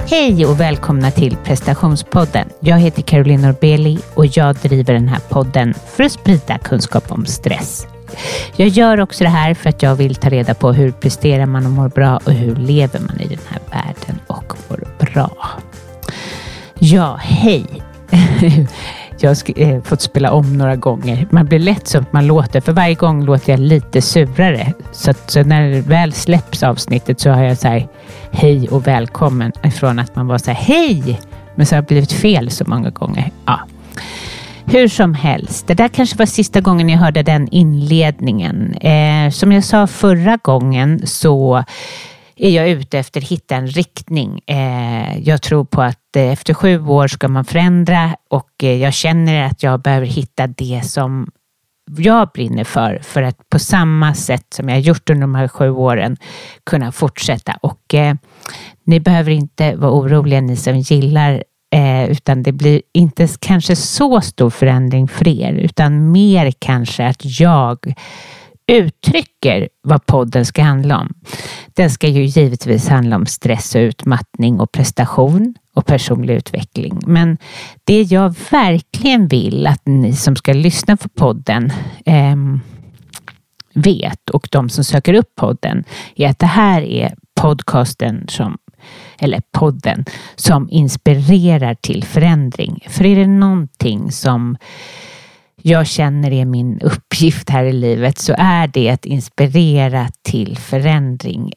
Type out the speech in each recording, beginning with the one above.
Hej och välkomna till Prestationspodden. Jag heter Caroline Norbeli och jag driver den här podden för att sprida kunskap om stress. Jag gör också det här för att jag vill ta reda på hur presterar man och mår bra och hur lever man i den här världen och mår bra. Ja, hej! Jag har fått spela om några gånger. Man blir lätt så att man låter, för varje gång låter jag lite surare. Så när det väl släpps avsnittet så har jag så här hej och välkommen ifrån att man var så här hej. Men så har det blivit fel så många gånger. Ja. Hur som helst, det där kanske var sista gången jag hörde den inledningen. Som jag sa förra gången så är jag ute efter att hitta en riktning. Jag tror på att efter 7 år ska man förändra och jag känner att jag behöver hitta det som jag brinner för att på samma sätt som jag gjort under de här 7 åren kunna fortsätta. Och ni behöver inte vara oroliga, ni som gillar, utan det blir inte kanske så stor förändring för er, utan mer kanske att jag uttrycker vad podden ska handla om. Den ska ju givetvis handla om stress och utmattning och prestation och personlig utveckling. Men det jag verkligen vill att ni som ska lyssna på podden vet, och de som söker upp podden, är att det här är podden som inspirerar till förändring. För är det någonting som jag känner är min uppgift här i livet, så är det att inspirera till förändring.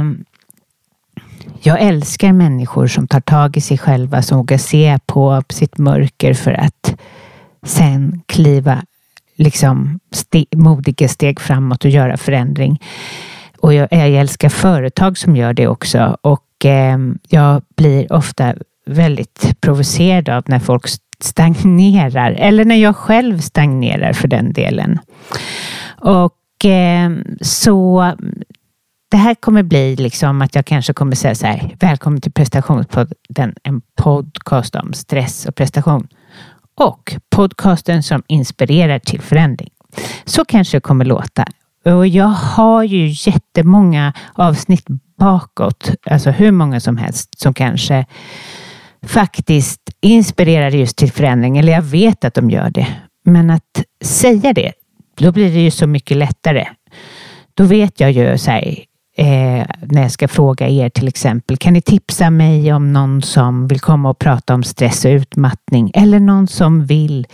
Jag älskar människor som tar tag i sig själva, som vågar se på sitt mörker för att sen kliva modiga steg framåt och göra förändring. Och jag älskar företag som gör det också. Och jag blir ofta väldigt provocerad av när folk stagnerar, eller när jag själv stagnerar för den delen. Och så det här kommer bli att jag kanske kommer säga så här: välkommen till Prestationspodden, en podcast om stress och prestation, och podcasten som inspirerar till förändring. Så kanske det kommer låta. Och jag har ju jättemånga avsnitt bakåt, alltså hur många som helst, som kanske faktiskt inspirerar just till förändring, eller jag vet att de gör det. Men att säga det, då blir det ju så mycket lättare. Då vet jag ju så här, när jag ska fråga er till exempel, kan ni tipsa mig om någon som vill komma och prata om stress och utmattning, eller någon som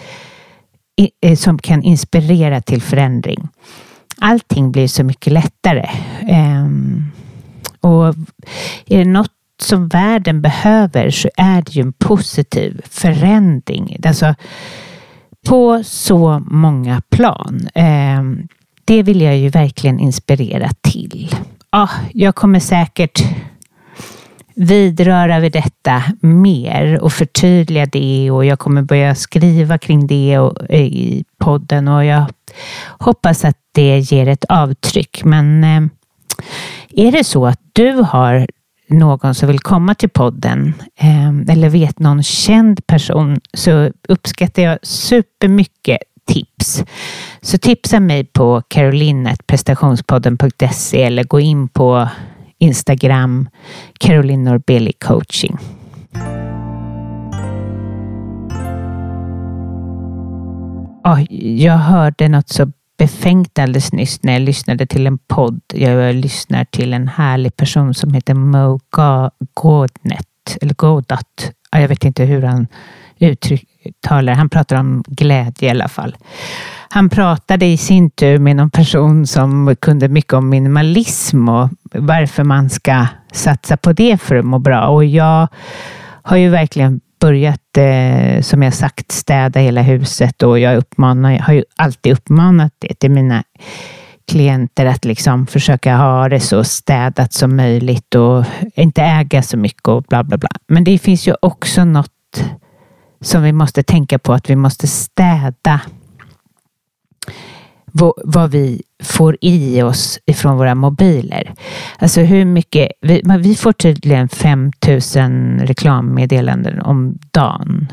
som kan inspirera till förändring. Allting blir så mycket lättare. Och är det något som världen behöver, så är det ju en positiv förändring. Alltså på så många plan. Det vill jag ju verkligen inspirera till. Jag kommer säkert vidröra vid detta mer och förtydliga det, och jag kommer börja skriva kring det i podden, och jag hoppas att det ger ett avtryck. Men är det så att du har någon som vill komma till podden, eller vet någon känd person, så uppskattar jag supermycket tips. Så tipsa mig på caroline@prestationspodden.se, eller gå in på Instagram, Caroline Norbeli coaching. Jag hörde något så befängt alldeles nyss när jag lyssnade till en podd. Jag lyssnar till en härlig person som heter Mo Godot. Jag vet inte hur han uttalar. Han pratar om glädje i alla fall. Han pratade i sin tur med någon person som kunde mycket om minimalism och varför man ska satsa på det för att må bra. Och jag har ju verkligen börjat, som jag sagt, städa hela huset, och jag har ju alltid uppmanat det till mina klienter, att försöka ha det så städat som möjligt och inte äga så mycket och bla bla bla. Men det finns ju också något som vi måste tänka på, att vi måste städa vad vi får i oss ifrån våra mobiler. Alltså hur mycket, vi får tydligen 5000 reklammeddelanden om dagen.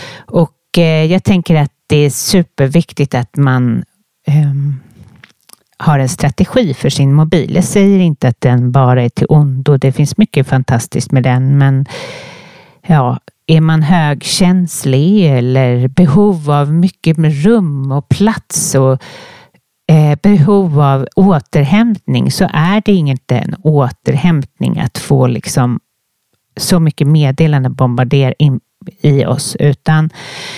Och jag tänker att det är superviktigt att man har en strategi för sin mobil. Jag säger inte att den bara är till ondo. Det finns mycket fantastiskt med den, men ja, är man högkänslig eller behov av mycket med rum och plats och behov av återhämtning, så är det inte en återhämtning att få liksom så mycket meddelanden bombarderar in i oss, utan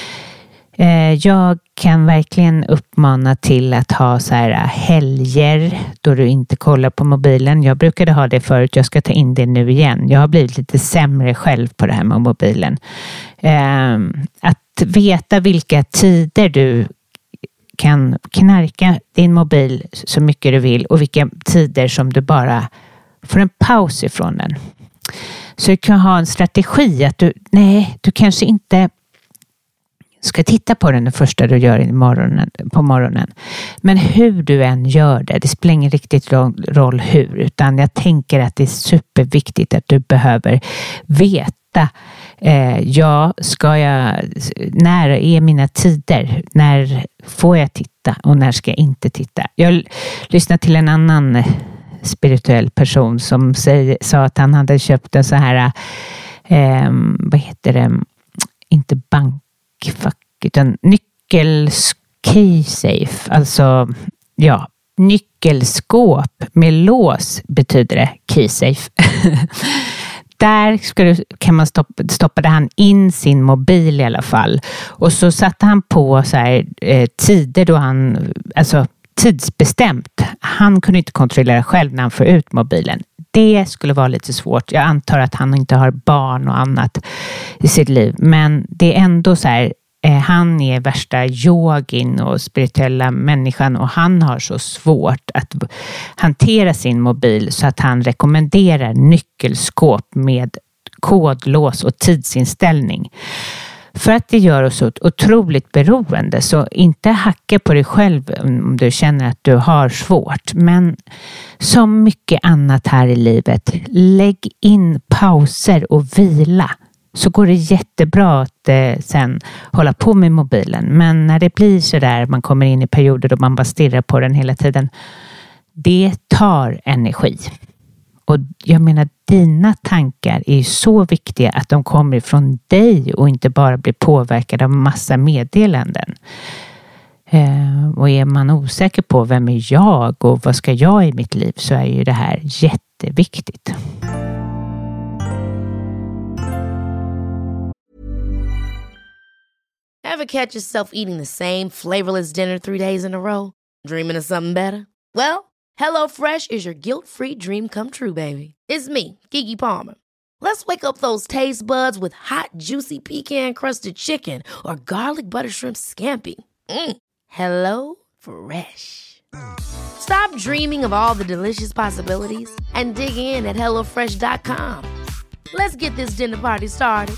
jag kan verkligen uppmana till att ha så här helger då du inte kollar på mobilen. Jag brukade ha det förut, jag ska ta in det nu igen. Jag har blivit lite sämre själv på det här med mobilen. Att veta vilka tider du kan knarka din mobil så mycket du vill och vilka tider som du bara får en paus ifrån den. Så du kan ha en strategi att du kanske inte ska titta på den första du gör på morgonen. Men hur du än gör det spelar ingen riktigt roll hur, utan jag tänker att det är superviktigt att du behöver veta när är mina tider? När får jag titta och när ska jag inte titta? Jag lyssnade till en annan spirituell person som sa att han hade köpt en så här vad heter det? Inte bankfack utan keysafe, alltså ja, nyckelskåp med lås betyder det keysafe. Där stoppade han in sin mobil i alla fall. Och så satte han på så här, tider då alltså tidsbestämt. Han kunde inte kontrollera själv när han får ut mobilen. Det skulle vara lite svårt. Jag antar att han inte har barn och annat i sitt liv. Men det är ändå så här, han är värsta yogin och spirituella människan och han har så svårt att hantera sin mobil så att han rekommenderar nyckelskåp med kodlås och tidsinställning. För att det gör oss så otroligt beroende, så inte hacka på dig själv om du känner att du har svårt. Men som mycket annat här i livet, lägg in pauser och vila. Så går det jättebra att sen hålla på med mobilen. Men när det blir så där, man kommer in i perioder då man bara stirrar på den hela tiden. Det tar energi. Och jag menar, dina tankar är så viktiga att de kommer ifrån dig och inte bara blir påverkade av massa meddelanden. Och är man osäker på vem är jag och vad ska jag i mitt liv, så är ju det här jätteviktigt. Ever catch yourself eating the same flavorless dinner 3 days in a row? Dreaming of something better? Well, HelloFresh is your guilt-free dream come true, baby. It's me, Keke Palmer. Let's wake up those taste buds with hot, juicy pecan-crusted chicken or garlic butter shrimp scampi. Hello Fresh. Stop dreaming of all the delicious possibilities and dig in at HelloFresh.com. Let's get this dinner party started.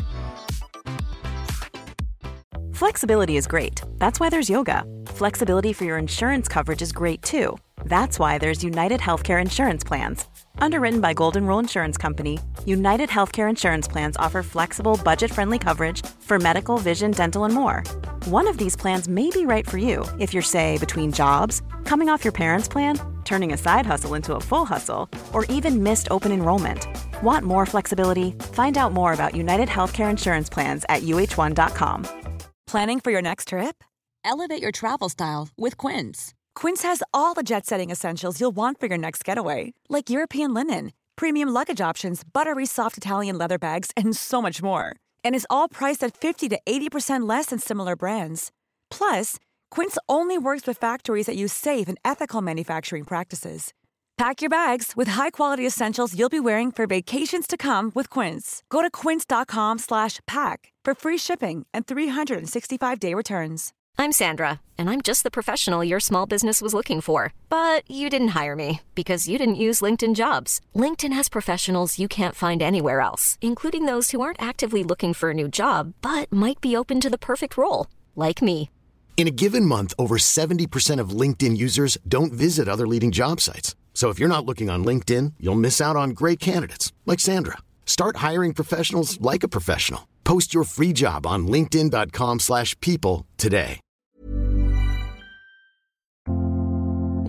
Flexibility is great. That's why there's yoga. Flexibility for your insurance coverage is great too. That's why there's United Healthcare Insurance Plans. Underwritten by Golden Rule Insurance Company, United Healthcare Insurance Plans offer flexible, budget-friendly coverage for medical, vision, dental, and more. One of these plans may be right for you if you're, say, between jobs, coming off your parents' plan, turning a side hustle into a full hustle, or even missed open enrollment. Want more flexibility? Find out more about United Healthcare Insurance Plans at uh1.com. Planning for your next trip? Elevate your travel style with Quince. Quince has all the jet-setting essentials you'll want for your next getaway, like European linen, premium luggage options, buttery soft Italian leather bags, and so much more. And is all priced at 50 to 80% less than similar brands. Plus, Quince only works with factories that use safe and ethical manufacturing practices. Pack your bags with high-quality essentials you'll be wearing for vacations to come with Quince. Go to quince.com/pack for free shipping and 365-day returns. I'm Sandra, and I'm just the professional your small business was looking for. But you didn't hire me because you didn't use LinkedIn Jobs. LinkedIn has professionals you can't find anywhere else, including those who aren't actively looking for a new job, but might be open to the perfect role, like me. In a given month, over 70% of LinkedIn users don't visit other leading job sites. So if you're not looking on LinkedIn, you'll miss out on great candidates like Sandra. Start hiring professionals like a professional. Post your free job on linkedin.com/people today.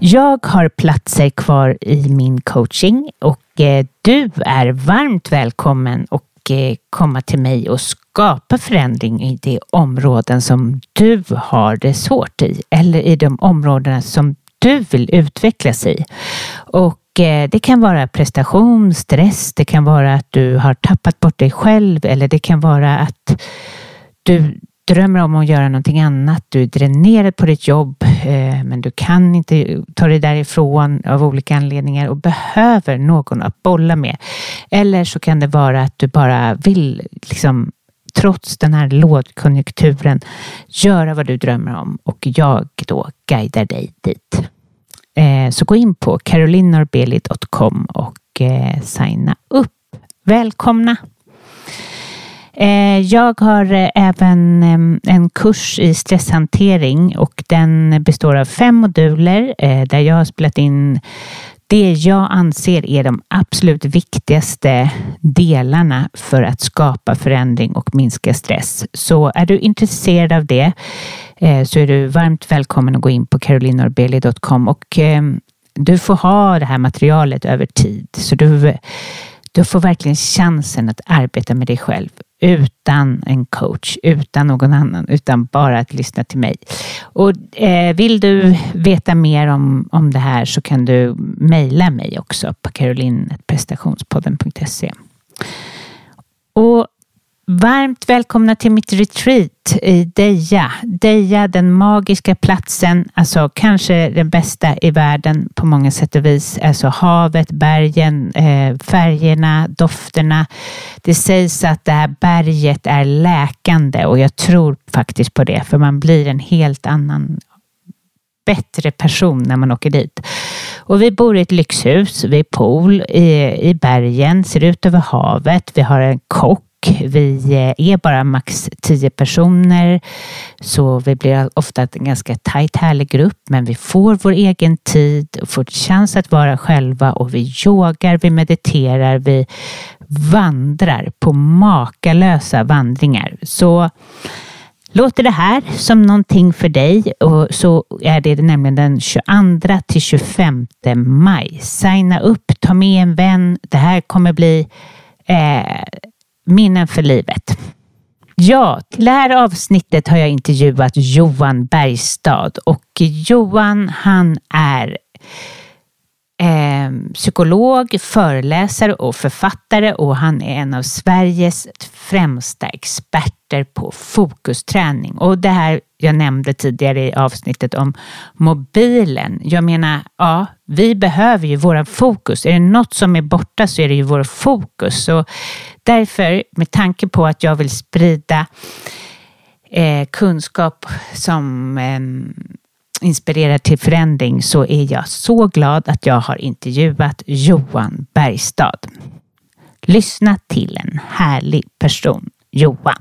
Jag har platser kvar i min coaching och du är varmt välkommen och komma till mig och skapa förändring i de områden som du har det svårt i eller i de områdena som du vill utvecklas i. Och det kan vara prestation, stress, det kan vara att du har tappat bort dig själv eller det kan vara att du drömmer om att göra någonting annat. Du är dränerad på ditt jobb men du kan inte ta dig därifrån av olika anledningar och behöver någon att bolla med. Eller så kan det vara att du bara vill liksom, trots den här lågkonjunkturen göra vad du drömmer om och jag då guidar dig dit. Så gå in på carolinnorbeli.com och signa upp. Välkomna! Jag har även en kurs i stresshantering och den består av 5 moduler där jag har spelat in det jag anser är de absolut viktigaste delarna för att skapa förändring och minska stress. Så är du intresserad av det så är du varmt välkommen att gå in på carolinnorbeli.com och du får ha det här materialet över tid. Så du får verkligen chansen att arbeta med dig själv utan en coach, utan någon annan, utan bara att lyssna till mig. Och vill du veta mer om det här så kan du mejla mig också på caroline@prestationspodden.se. Och varmt välkomna till mitt retreat i Deja. Deja, den magiska platsen, alltså kanske den bästa i världen på många sätt och vis. Alltså havet, bergen, färgerna, dofterna. Det sägs att det här berget är läkande och jag tror faktiskt på det. För man blir en helt annan, bättre person när man åker dit. Och vi bor i ett lyxhus, vi är pool i bergen, ser ut över havet. Vi har en kock. Vi är bara max 10 personer så vi blir ofta en ganska tajt härlig grupp men vi får vår egen tid och får chans att vara själva och vi yogar, vi mediterar, vi vandrar på makalösa vandringar. Så låter det här som någonting för dig och så är det nämligen den 22 till 25 maj. Signa upp, ta med en vän. Det här kommer bli minnen för livet. Ja, till det här avsnittet har jag intervjuat Johan Bergstad och Johan han är psykolog, föreläsare och författare och han är en av Sveriges främsta experter på fokusträning. Och det här jag nämnde tidigare i avsnittet om mobilen. Jag menar, ja, vi behöver ju våra fokus. Är det något som är borta så är det ju vår fokus. Så därför, med tanke på att jag vill sprida kunskap som inspirerar till förändring så är jag så glad att jag har intervjuat Johan Bergstad. Lyssna till en härlig person, Johan.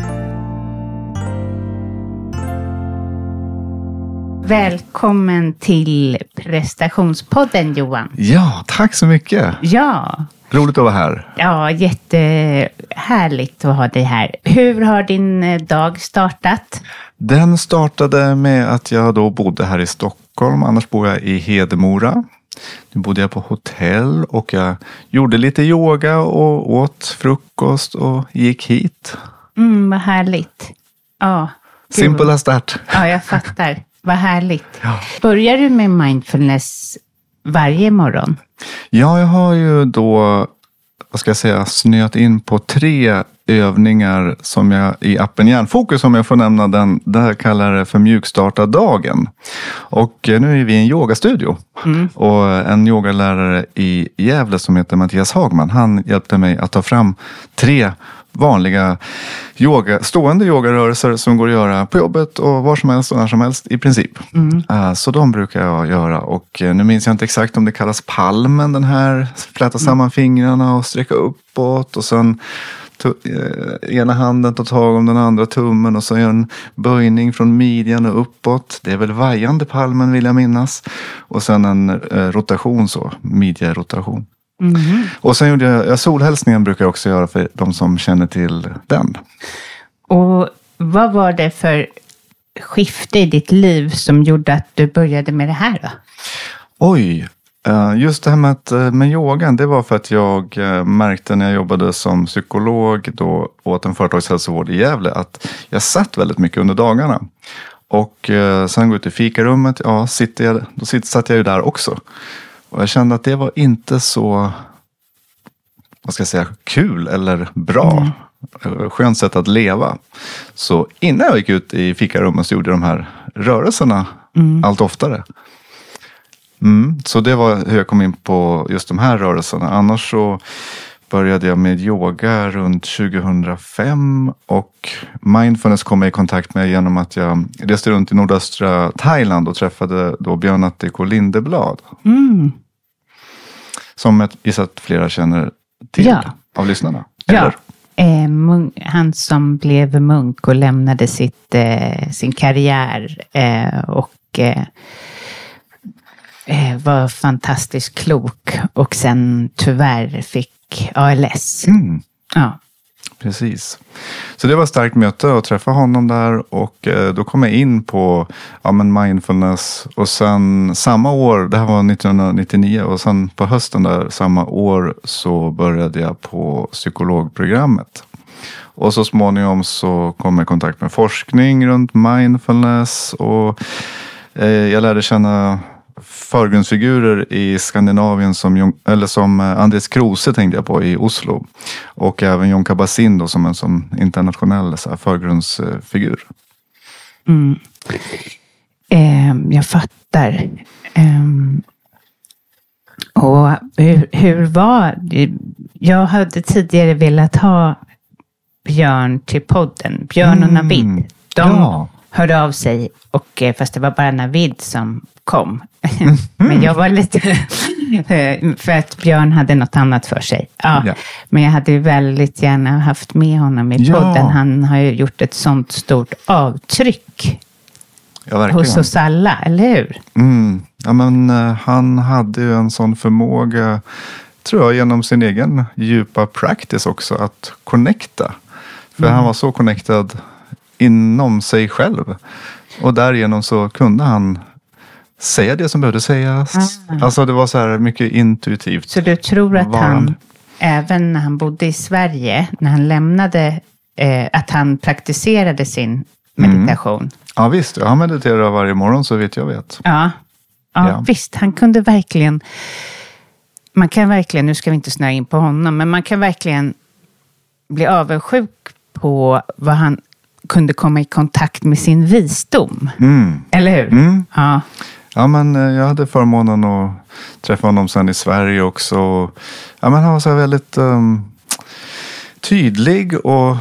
Välkommen till prestationspodden, Johan. Ja, tack så mycket. Ja. Roligt att vara här. Ja, jättehärligt att ha dig här. Hur har din dag startat? Den startade med att jag då bodde här i Stockholm. Annars bor jag i Hedemora. Nu bodde jag på hotell och jag gjorde lite yoga och åt frukost och gick hit. Vad härligt. Ja. Simpel start. Ja, jag fattar. Vad härligt. Ja. Börjar du med mindfulness varje morgon? Ja, jag har ju då, snöat in på 3 övningar som jag i appen Hjärnfokus, om jag får nämna den, där kallar det för mjukstarta dagen. Och nu är vi i en yogastudio. Och en yogalärare i Gävle som heter Mattias Hagman, han hjälpte mig att ta fram 3 vanliga stående yogarörelser som går att göra på jobbet och var som helst och när som helst i princip. Så de brukar jag göra och nu minns jag inte exakt om det kallas palmen, den här fläta samman fingrarna och sträcka uppåt och sen ena handen tar tag om den andra tummen och så gör en böjning från midjan och uppåt. Det är väl vajande palmen vill jag minnas. Och sen en rotation så, midjerotation. Och sen gjorde jag solhälsningen brukar jag också göra för de som känner till den. Och vad var det för skifte i ditt liv som gjorde att du började med det här då? Oj, just det här med yogan, det var för att jag märkte när jag jobbade som psykolog då åt en företagshälsovård i Gävle att jag satt väldigt mycket under dagarna. Och sen gå ut i fikarummet, satt jag ju där också. Och jag kände att det var inte så, vad ska jag säga, kul eller bra. Skönt sätt att leva. Så innan jag gick ut i fikarummet så gjorde jag de här rörelserna allt oftare. Så det var hur jag kom in på just de här rörelserna. Annars så började jag med yoga runt 2005 och mindfulness kom jag i kontakt med genom att jag reste runt i nordöstra Thailand och träffade då Björn Attic och Lindeblad. Som jag gissar att flera känner till av lyssnarna. Eller? Ja, han som blev munk och lämnade sin karriär och var fantastiskt klok och sen tyvärr fick ALS. Ja. Precis. Så det var ett starkt möte att träffa honom där och då kom jag in på mindfulness och sen samma år, det här var 1999 och sen på hösten där samma år så började jag på psykologprogrammet. Och så småningom så kom jag i kontakt med forskning runt mindfulness och jag lärde känna förgrundsfigurer i Skandinavien som Andres Kruse tänkte jag på i Oslo. Och även Jon Kabat-Zinn då som en som internationell förgrundsfigur. Jag fattar. Och hur var det? Jag hade tidigare velat ha Björn till podden. Björn och Navid. De hörde av sig och fast det var bara Navid som kom. Men jag var lite för att Björn hade något annat för sig. Ja. Men jag hade väldigt gärna haft med honom i podden. Han har ju gjort ett sånt stort avtryck hos oss alla, eller hur? Ja, men han hade ju en sån förmåga, tror jag, genom sin egen djupa practice också att connecta. För han var så connectad inom sig själv. Och därigenom så kunde han säga det som behövde sägas. Alltså det var så här mycket intuitivt. Så du tror att han, även när han bodde i Sverige, när han lämnade, att han praktiserade sin meditation? Ja visst, han mediterar varje morgon så vet jag. Ja, visst, han kunde verkligen, man kan verkligen, nu ska vi inte snöa in på honom, men man kan verkligen bli avundsjuk på vad han kunde komma i kontakt med sin visdom. Eller hur? Ja, men jag hade förmånen att träffa honom sen i Sverige också. Ja, men han var så väldigt tydlig och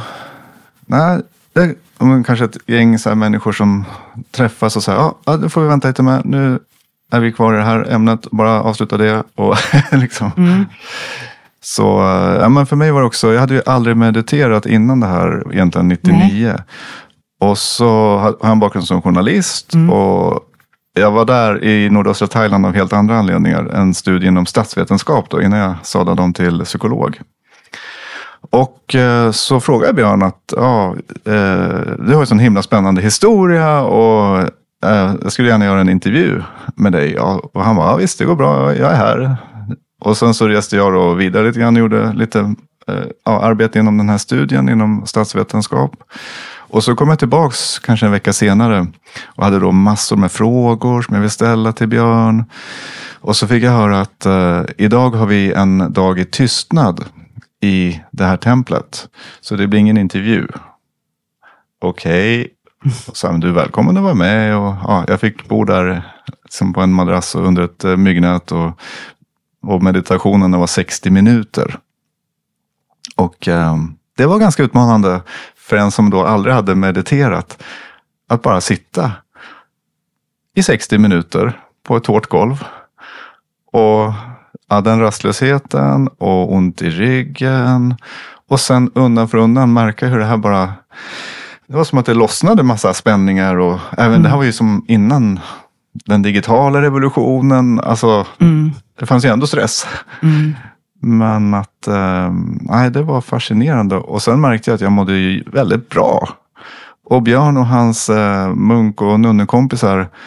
kanske ett gäng så här människor som träffas och säger då får vi vänta lite med. Nu är vi kvar i det här ämnet. Bara avsluta det och liksom. Så men för mig var det också, jag hade ju aldrig mediterat innan det här egentligen 99. Och så har jag en bakgrund som journalist och jag var där i nordöstra Thailand av helt andra anledningar. En studie inom statsvetenskap då, innan jag sadlade om till psykolog. Och så frågade jag Björn att du har en sån himla spännande historia och jag skulle gärna göra en intervju med dig. Och han var, visst det går bra, jag är här. Och sen så reste jag då vidare lite grann och gjorde lite arbete inom den här studien inom statsvetenskap. Och så kom jag tillbaks kanske en vecka senare och hade då massor med frågor som jag vill ställa till Björn. Och så fick jag höra att idag har vi en dag i tystnad i det här templet. Så det blir ingen intervju. Okej. Och så du är välkommen att vara med. Och jag fick bo där liksom på en madrass och under ett myggnät och meditationen var 60 minuter. Och det var ganska utmanande för en som då aldrig hade mediterat. Att bara sitta i 60 minuter på ett hårt golv. Och den rastlösheten och ont i ryggen. Och sen undan för undan märka hur det här bara... Det var som att det lossnade massa spänningar. Och även det här var ju som innan den digitala revolutionen. Alltså det fanns ju ändå stress. Men att det var fascinerande. Och sen märkte jag att jag mådde ju väldigt bra. Och Björn och hans munk- och nunnekompisar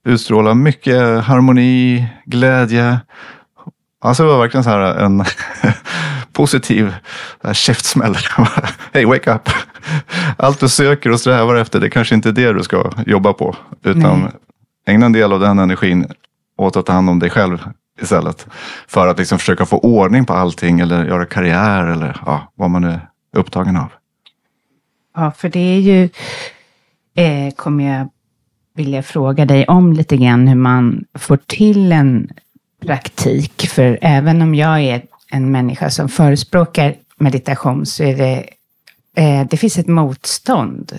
utstråla mycket harmoni, glädje. Alltså det var verkligen så här en positiv käftsmäll. Hey, wake up! Allt du söker och strävar efter, det kanske inte är det du ska jobba på. Utan ägna en del av den energin åt att ta hand om dig själv istället. För att liksom försöka få ordning på allting eller göra karriär eller vad man är upptagen av. Ja, för det är ju, kommer jag vilja fråga dig om lite grann hur man får till en praktik. För även om jag är en människa som förespråkar meditation så är det finns ett motstånd.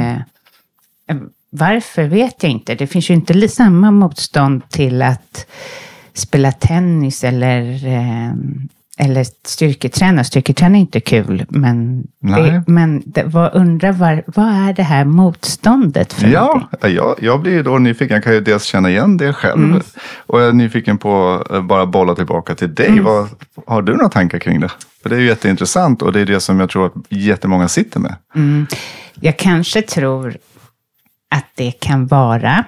Varför vet jag inte. Det finns ju inte samma motstånd till att spela tennis eller styrketräna. Styrketräna är inte kul, men vad är det här motståndet för någonting? Jag blir då nyfiken. Jag kan ju dels känna igen det själv. Och jag är nyfiken på bara bolla tillbaka till dig. Har du några tankar kring det? För det är ju jätteintressant och det är det som jag tror att jättemånga sitter med. Jag kanske tror att det kan vara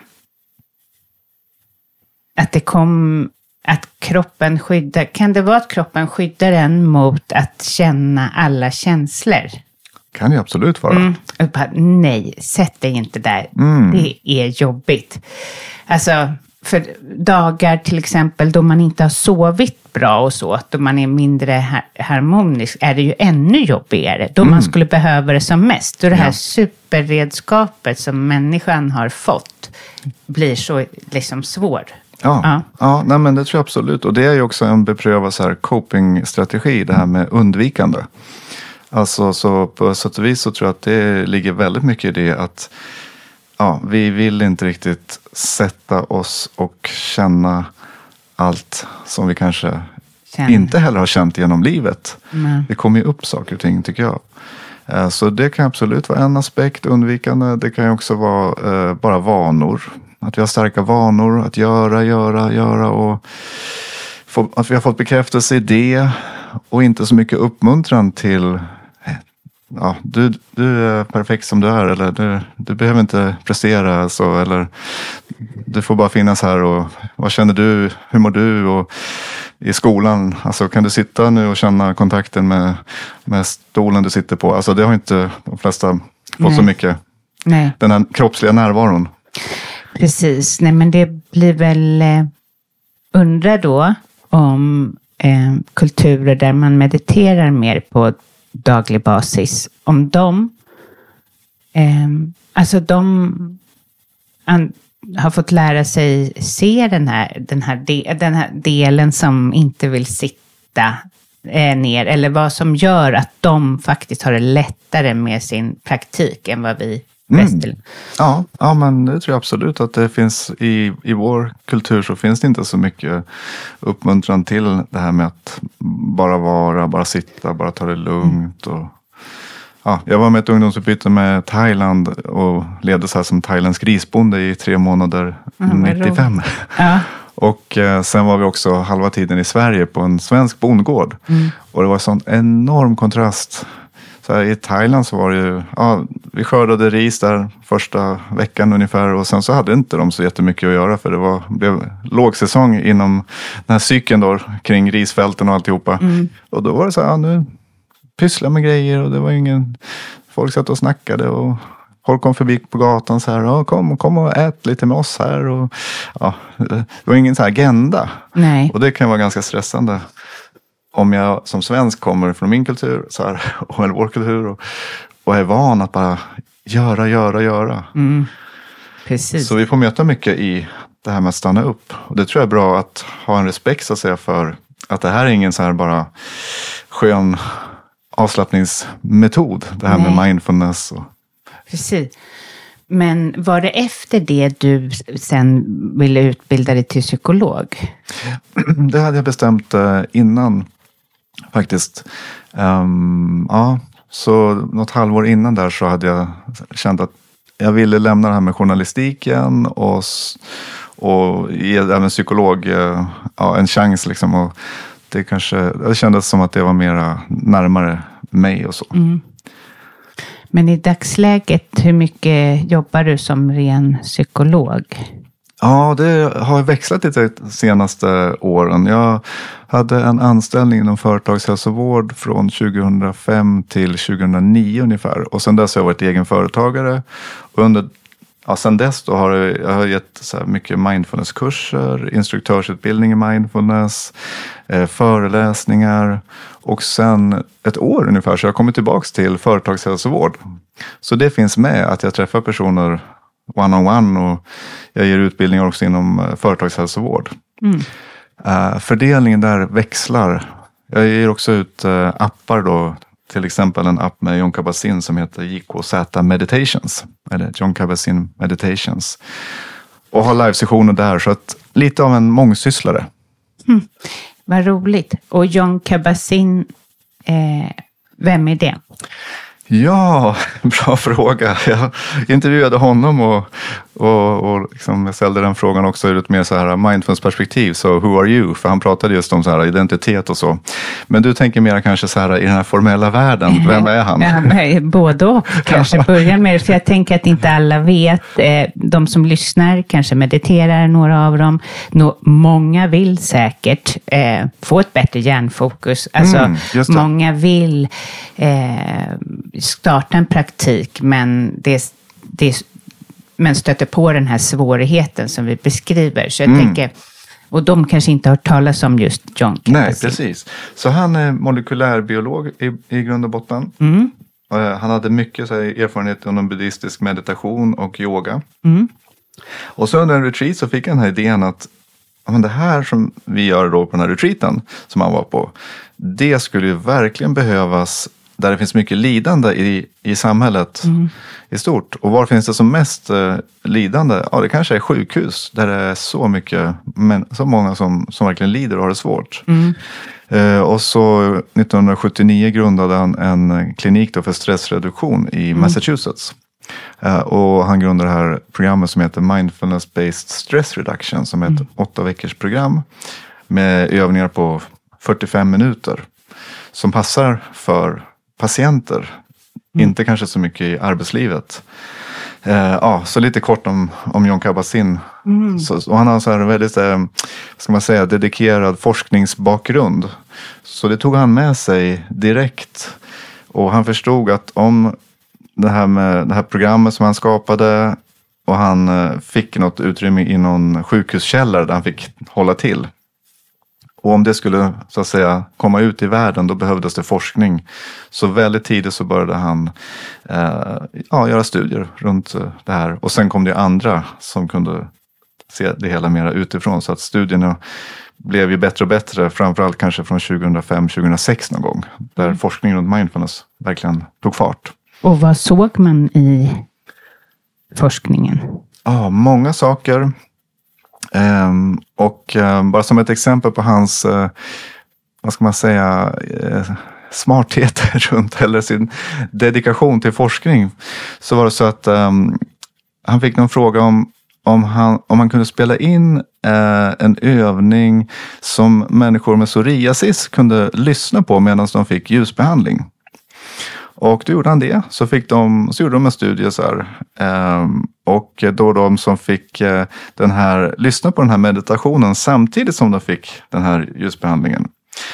att kroppen skyddar. Kan det vara att kroppen skyddar en mot att känna alla känslor? Kan ju absolut vara. Nej, sätt dig inte där. Det är jobbigt. Alltså, för dagar till exempel då man inte har sovit bra och så, då man är mindre harmonisk, är det ju ännu jobbigare. Då man skulle behöva det som mest. Då det här superredskapet som människan har fått blir så liksom svår. Nej, men det tror jag absolut. Och det är ju också en beprövad så här coping-strategi, det här med undvikande. Alltså så på sätt och vis så tror jag att det ligger väldigt mycket i det att vi vill inte riktigt sätta oss och känna allt som vi kanske inte heller har känt genom livet. Det kommer ju upp saker och ting, tycker jag. Så det kan absolut vara en aspekt, undvikande. Det kan ju också vara bara vanor. Att vi har starka vanor att göra och att vi har fått bekräftelse i det och inte så mycket uppmuntran till du är perfekt som du är, eller du behöver inte prestera så, eller du får bara finnas här och vad känner du, hur mår du, och i skolan, alltså kan du sitta nu och känna kontakten med stolen du sitter på, alltså det har inte de flesta fått så mycket. Den här kroppsliga närvaron. Precis, nej men det blir väl undra då om kulturer där man mediterar mer på daglig basis, om de har fått lära sig se den här delen som inte vill sitta ner, eller vad som gör att de faktiskt har det lättare med sin praktik än vad vi Ja, men det tror jag absolut att det finns i vår kultur, så finns det inte så mycket uppmuntran till det här med att bara sitta, bara ta det lugnt. Och, jag var med ett ungdomsutbyte med Thailand och levde så här som thailändsk grisbonde i 3 månader 95. Och sen var vi också halva tiden i Sverige på en svensk bondgård. Och det var en sån enorm kontrast. Så i Thailand så var det ju, vi skördade ris där första veckan ungefär, och sen så hade inte de så jättemycket att göra, för det blev lågsäsong inom den här cykeln då kring risfälten och alltihopa. Och då var det så här, nu pyssla med grejer, och det var ingen, folk satt och snackade och folk kom förbi på gatan så här, kom och ät lite med oss här, och det var ingen så här agenda. Nej. Och det kan vara ganska stressande. Om jag som svensk kommer från min kultur så här, eller vår kultur, och är van att bara göra. Precis. Så vi får möta mycket i det här med att stanna upp. Och det tror jag är bra att ha en respekt så att säga för att det här är ingen så här bara skön avslappningsmetod. Det här med mindfulness. Precis. Men var det efter det du sen ville utbilda dig till psykolog? Det hade jag bestämt innan faktiskt. Så något halvår innan där så hade jag känt att jag ville lämna det här med journalistiken och ge även psykolog en chans liksom. Och det kändes som att det var mera närmare mig och så. Men i dagsläget, hur mycket jobbar du som ren psykolog? Ja, det har växlat lite de senaste åren. Jag hade en anställning inom företagshälsovård från 2005 till 2009 ungefär. Och sen dess har jag varit egen företagare. Och sen dess då har jag gett så här mycket mindfulnesskurser, instruktörsutbildning i mindfulness, föreläsningar. Och sen ett år ungefär så har jag kommit tillbaka till företagshälsovård. Så det finns med att jag träffar personer one-on-one och jag ger utbildningar också inom företagshälsovård. Fördelningen där växlar. Jag ger också ut appar då, till exempel en app med Jon Kabat-Zinn som heter JKZ Meditations, eller Jon Kabat-Zinn Meditations. Och har livesessioner där, så att lite av en mångsysslare. Vad roligt. Och Jon Kabat-Zinn, vem är det? Ja, bra fråga. Jag intervjuade honom och liksom jag ställde den frågan också ur ett mer så här mindfulness-perspektiv. Så who are you? För han pratade just om så här identitet och så. Men du tänker mer kanske så här i den här formella världen. Vem är han? Ja, både och kanske börja med det. För jag tänker att inte alla vet. De som lyssnar kanske mediterar, några av dem. Många vill säkert få ett bättre hjärnfokus. Alltså många vill starta en praktik, men men stöter på den här svårigheten som vi beskriver. Så jag tänker, och de kanske inte har hört talas om just Jon Kabat-Zinn. Nej, precis. Så han är molekylärbiolog i grund och botten. Han hade mycket så här, erfarenhet inom buddhistisk meditation och yoga. Och så under en retreat så fick han den här idén att det här som vi gör då på den här retreaten som han var på, det skulle ju verkligen behövas där det finns mycket lidande i samhället i stort. Och var finns det som mest lidande? Ja, det kanske är sjukhus där det är så många som verkligen lider och har det svårt. Och så 1979 grundade han en klinik då för stressreduktion i Massachusetts. Och han grundade det här programmet som heter Mindfulness-Based Stress Reduction, som är ett 8 veckors program med övningar på 45 minuter som passar för patienter, inte kanske så mycket i arbetslivet. Så lite kort om Jon Kabat-Zinn. Och han har så här väldigt, ska man säga, dedikerad forskningsbakgrund. Så det tog han med sig direkt. Och han förstod att om det här programmet som han skapade, och han fick något utrymme i någon sjukhuskällare där han fick hålla till. Och om det skulle så att säga komma ut i världen, då behövdes det forskning. Så väldigt tidigt så började han göra studier runt det här. Och sen kom det andra som kunde se det hela mer utifrån. Så att studierna blev ju bättre och bättre, framförallt kanske från 2005-2006 någon gång. Där forskning runt mindfulness verkligen tog fart. Och vad såg man i forskningen? Många saker. Bara som ett exempel på hans, vad ska man säga, smarthet runt, eller sin dedikation till forskning, så var det så att han fick någon fråga om han kunde spela in en övning som människor med psoriasis kunde lyssna på medan de fick ljusbehandling. Och då gjorde han det. Så gjorde de en studie så här. Och då de som fick lyssna på den här meditationen samtidigt som de fick den här ljusbehandlingen.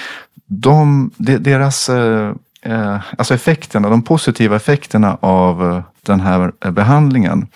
Deras alltså effekterna, de positiva effekterna av den här behandlingen.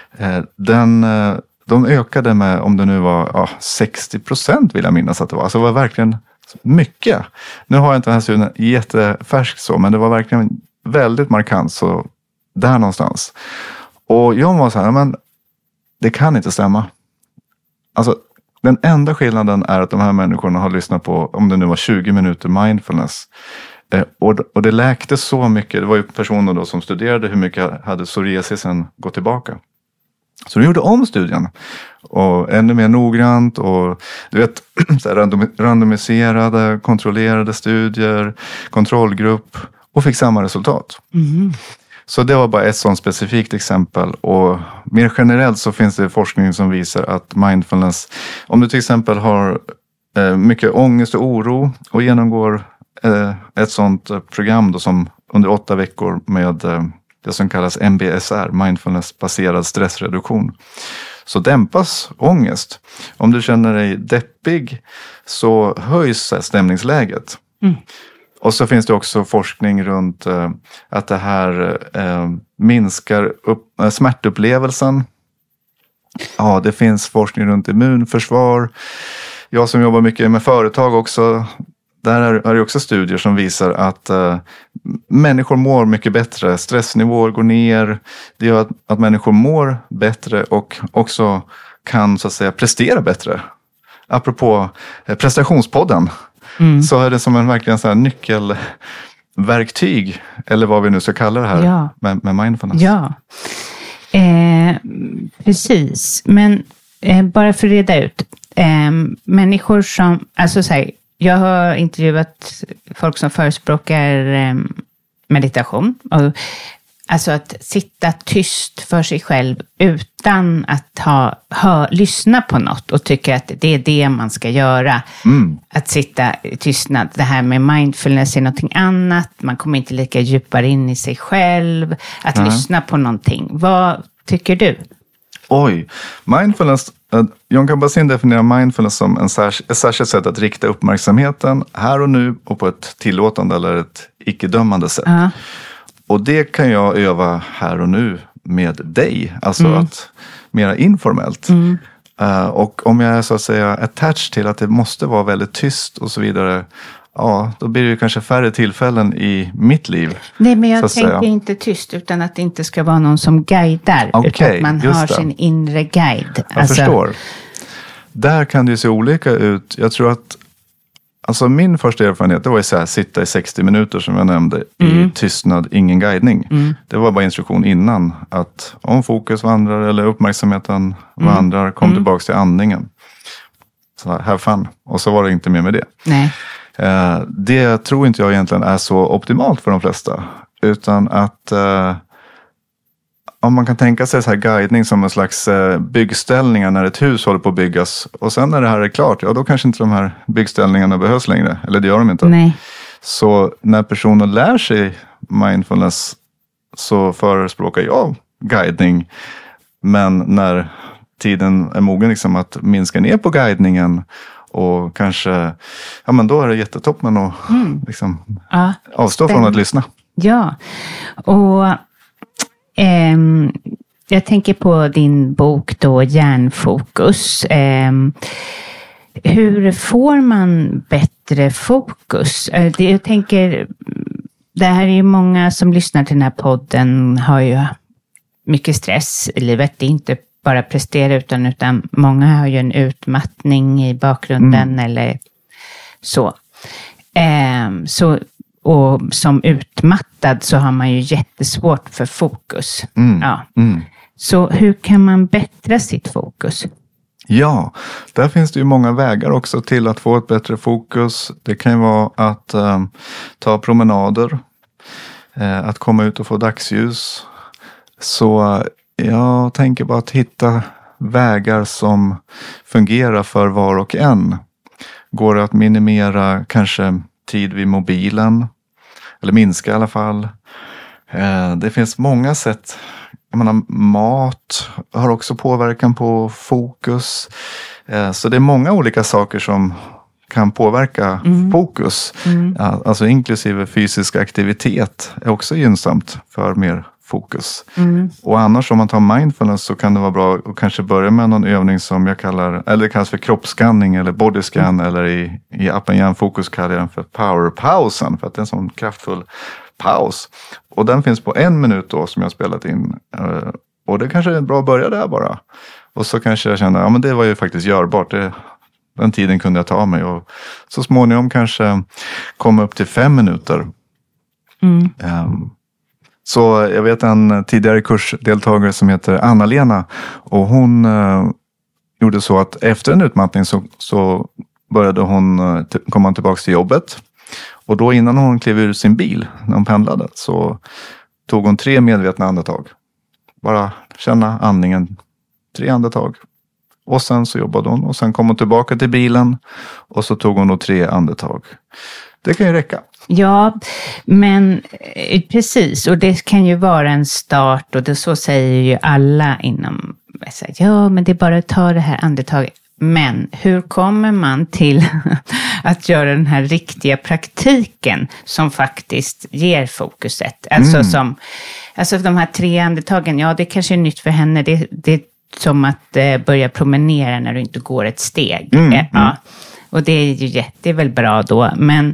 De ökade med, om det nu var 60% vill jag minnas att det var. Alltså det var verkligen mycket. Nu har jag inte den här studien jättefärsk så, men det var verkligen väldigt markant, så där någonstans. Och jag var så här, men det kan inte stämma. Alltså den enda skillnaden är att de här människorna har lyssnat på, om det nu var 20 minuter mindfulness. Och det läkte så mycket. Det var ju personer då som studerade hur mycket hade psoriasisen gått tillbaka. Så de gjorde om studien. Och ännu mer noggrant och du vet, så här randomiserade, kontrollerade studier, kontrollgrupp, och fick samma resultat. Så det var bara ett sådant specifikt exempel. Och mer generellt så finns det forskning som visar att mindfulness, om du till exempel har mycket ångest och oro och genomgår ett sådant program då, som under 8 veckor med det som kallas MBSR, mindfulness-baserad stressreduktion, så dämpas ångest. Om du känner dig deppig så höjs stämningsläget. Och så finns det också forskning runt att det här minskar smärtupplevelsen. Ja, det finns forskning runt immunförsvar. Jag som jobbar mycket med företag också, där är det också studier som visar att människor mår mycket bättre. Stressnivåer går ner. Det gör att människor mår bättre och också kan så att säga prestera bättre. Apropå prestationspodden så är det som en verkligen så här nyckelverktyg, eller vad vi nu ska kalla det här med mindfulness. Ja, precis. Men bara för att reda ut, människor som, alltså så här, jag har intervjuat folk som förespråkar meditation. Och, alltså att sitta tyst för sig själv utan att lyssna på något och tycka att det är det man ska göra. Att sitta i tystnad. Det här med mindfulness är någonting annat. Man kommer inte lika djupare in i sig själv. Att lyssna på någonting. Vad tycker du? Oj, mindfulness. John Kabat-Zinn definierar mindfulness som ett särskilt sätt att rikta uppmärksamheten här och nu och på ett tillåtande eller ett icke-dömande sätt. Och det kan jag öva här och nu med dig. Alltså att mera informellt. Och om jag är så att säga attached till att det måste vara väldigt tyst och så vidare. Ja, då blir det ju kanske färre tillfällen i mitt liv. Nej, men jag tänker inte tyst utan att det inte ska vara någon som guidar. Utan att man har sin inre guide. Jag förstår. Där kan det ju se olika ut. Jag tror att alltså min första erfarenhet, det var så här, sitta i 60 minuter som jag nämnde i tystnad, ingen guidning. Det var bara instruktion innan att om fokus vandrar eller uppmärksamheten vandrar, kom tillbaka till andningen. Så have fun. Och så var det inte mer med det. Nej. Det tror inte jag egentligen är så optimalt för de flesta. Utan att om man kan tänka sig så här guidning som en slags byggställningar när ett hus håller på att byggas. Och sen när det här är klart, ja då kanske inte de här byggställningarna behövs längre. Eller det gör de inte. Nej. Så när personen lär sig mindfulness så förespråkar jag guidning. Men när tiden är mogen liksom att minska ner på guidningen och kanske, ja men då är det jättetoppen att liksom avstå från att lyssna. Ja, och jag tänker på din bok då, Hjärnfokus. Hur får man bättre fokus? Jag tänker, det här är ju många som lyssnar till den här podden har ju mycket stress i livet. Det är inte bara prestera utan många har ju en utmattning i bakgrunden eller så. Och som utmattad så har man ju jättesvårt för fokus. Så hur kan man bättra sitt fokus? Ja, där finns det ju många vägar också till att få ett bättre fokus. Det kan ju vara att ta promenader, att komma ut och få dagsljus. Så jag tänker bara att hitta vägar som fungerar för var och en. Går det att minimera kanske tid vid mobilen? Eller minska i alla fall. Det finns många sätt. Jag menar, mat har också påverkan på fokus. Så det är många olika saker som kan påverka fokus. Alltså inklusive fysisk aktivitet är också gynnsamt för mer fokus. Och annars om man tar mindfulness så kan det vara bra att kanske börja med någon övning som jag kallar, eller det kallas för kroppsscanning eller bodyscan, eller i appen Hjärnfokus kallar jag den för powerpausen, för att det är en sån kraftfull paus. Och den finns på 1 minut då som jag har spelat in. Och det kanske är bra att börja där bara. Och så kanske jag känner, ja men det var ju faktiskt görbart. Den tiden kunde jag ta mig. Och så småningom kanske komma upp till 5 minuter. Så jag vet en tidigare kursdeltagare som heter Anna-Lena. Och hon gjorde så att efter en utmattning så började hon komma tillbaka till jobbet. Och då innan hon klev ur sin bil när hon pendlade så tog hon 3 medvetna andetag. Bara känna andningen. 3 andetag. Och sen så jobbade hon och sen kom hon tillbaka till bilen och så tog hon 3 andetag. Det kan ju räcka. Ja, men precis. Och det kan ju vara en start och det så säger ju alla inom ja, men det är bara att ta det här andetaget. Men hur kommer man till att göra den här riktiga praktiken som faktiskt ger fokuset? Alltså de här 3 andetagen, ja det kanske är nytt för henne. Det är som att börja promenera när du inte går ett steg. Ja. Och det är ju det är väl bra då. Men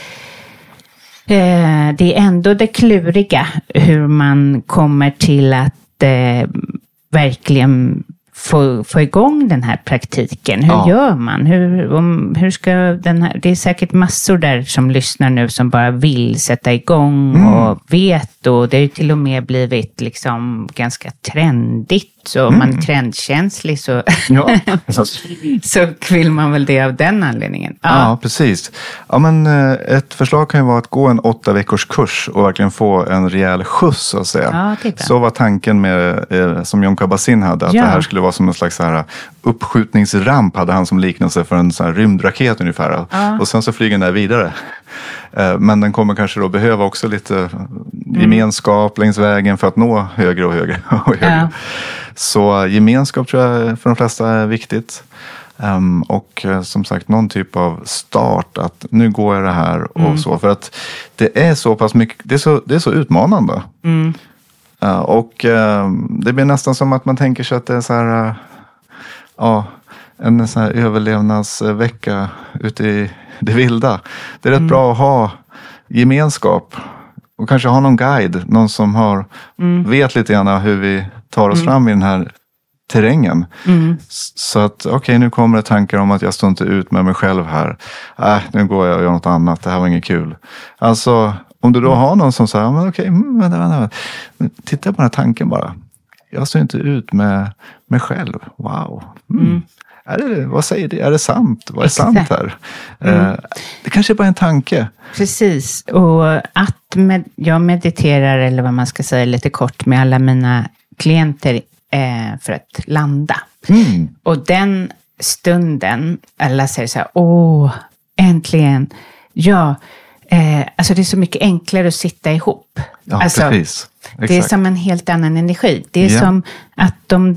det är ändå det kluriga hur man kommer till att verkligen få igång den här praktiken. Hur gör man? Hur ska den här... Det är säkert massor där som lyssnar nu som bara vill sätta igång och vet. Och det har ju till och med blivit liksom ganska trendigt. Så om man är trendkänslig så, så vill man väl det av den anledningen. Ja, precis. Ja, men ett förslag kan ju vara att gå en 8 veckors kurs och verkligen få en rejäl skjuts så att säga. Ja, så var tanken med, som Jon Kabat-Zinn hade, att det här skulle vara som en slags så här uppskjutningsramp hade han som liknelse för en så här rymdraket ungefär. Och sen så flyger den där vidare. Men den kommer kanske då behöva också lite gemenskap längs vägen för att nå högre och högre och högre. Ja. Så gemenskap tror jag för de flesta är viktigt. Och som sagt någon typ av start att nu går jag det här och så. För att det är så pass mycket, det är så utmanande. Och det blir nästan som att man tänker sig att det är så här, en sån här överlevnadsvecka ute i det vilda. Det är rätt bra att ha gemenskap och kanske ha någon guide, någon som vet lite grann hur vi tar oss fram i den här terrängen. Så att nu kommer det tankar om att jag står inte ut med mig själv här. Nu går jag och gör något annat, det här var inget kul. Alltså om du då har någon som säger, vänta. Titta på den här tanken bara. Jag står inte ut med mig själv. Wow. Vad säger det? Är det sant? Vad är sant här? Det kanske är bara en tanke. Precis. Och att jag mediterar, eller vad man ska säga lite kort, med alla mina klienter för att landa. Och den stunden, alla säger så här, äntligen. Ja, alltså det är så mycket enklare att sitta ihop. Ja, alltså, precis. Exakt. Det är som en helt annan energi. Det är som att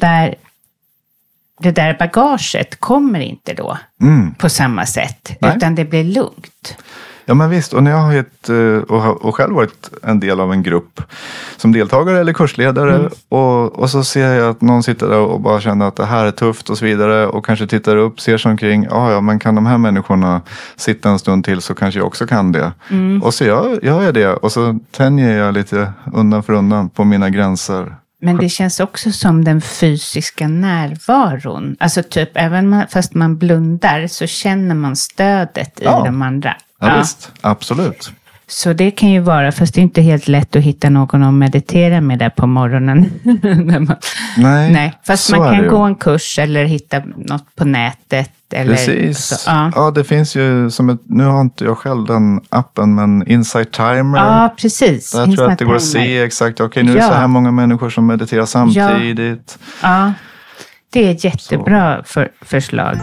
det där bagaget kommer inte då på samma sätt. Nej. Utan det blir lugnt. Ja men visst, och när jag har och själv varit en del av en grupp som deltagare eller kursledare och så ser jag att någon sitter där och bara känner att det här är tufft och så vidare och kanske tittar upp, ser sig omkring, men kan de här människorna sitta en stund till så kanske jag också kan det. Och så gör jag det och så tänjer jag lite undan för undan på mina gränser. Men det känns också som den fysiska närvaron. Alltså typ, fast man blundar så känner man stödet i de andra. Ja, visst. Absolut. Så det kan ju vara, fast det är inte helt lätt att hitta någon att meditera med där på morgonen. Nej, fast man kan gå en kurs eller hitta något på nätet. Eller precis. Ja, det finns ju, nu har inte jag själv den appen, men Insight Timer. Ja, precis. Där tror jag att det går att se exakt, nu är det så här många människor som mediterar samtidigt. Ja, det är ett jättebra förslag.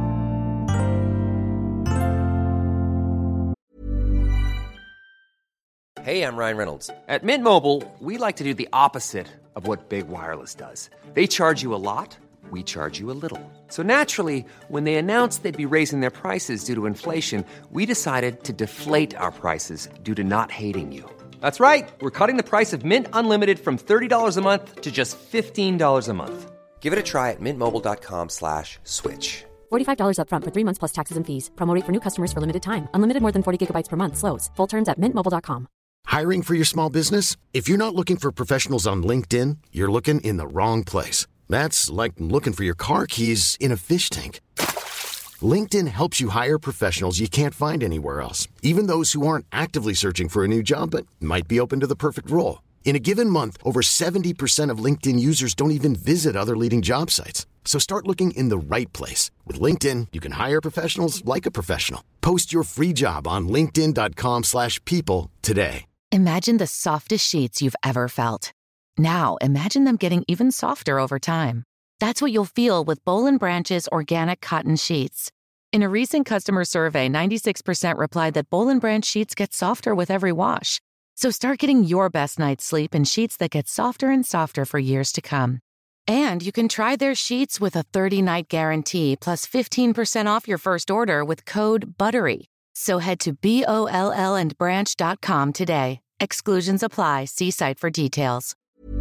Hey, I'm Ryan Reynolds. At Mint Mobile, we like to do the opposite of what Big Wireless does. They charge you a lot, we charge you a little. So naturally, when they announced they'd be raising their prices due to inflation, we decided to deflate our prices due to not hating you. That's right. We're cutting the price of Mint Unlimited from $30 a month to just $15 a month. Give it a try at mintmobile.com/switch. $45 up front for 3 months plus taxes and fees. Promo rate for new customers for limited time. Unlimited more than 40 gigabytes per month. Slows full terms at mintmobile.com. Hiring for your small business? If you're not looking for professionals on LinkedIn, you're looking in the wrong place. That's like looking for your car keys in a fish tank. LinkedIn helps you hire professionals you can't find anywhere else, even those who aren't actively searching for a new job but might be open to the perfect role. In a given month, over 70% of LinkedIn users don't even visit other leading job sites. So start looking in the right place. With LinkedIn, you can hire professionals like a professional. Post your free job on linkedin.com/people today. Imagine the softest sheets you've ever felt. Now, imagine them getting even softer over time. That's what you'll feel with Boll & Branch's organic cotton sheets. In a recent customer survey, 96% replied that Boll & Branch sheets get softer with every wash. So start getting your best night's sleep in sheets that get softer and softer for years to come. And you can try their sheets with a 30-night guarantee plus 15% off your first order with code BUTTERY. So head to BOLLandbranch.com today. Exclusions apply. See site for details.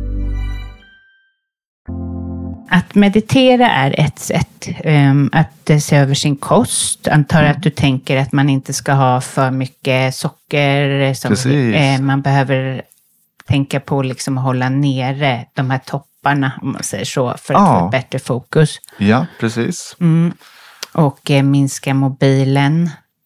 Att meditera är ett sätt. Att se över sin kost. Antar att du tänker att man inte ska ha för mycket socker. Som man behöver tänka på liksom att hålla nere de här topparna, om man säger så, för att få bättre fokus. Ja, precis. Och minska mobilen.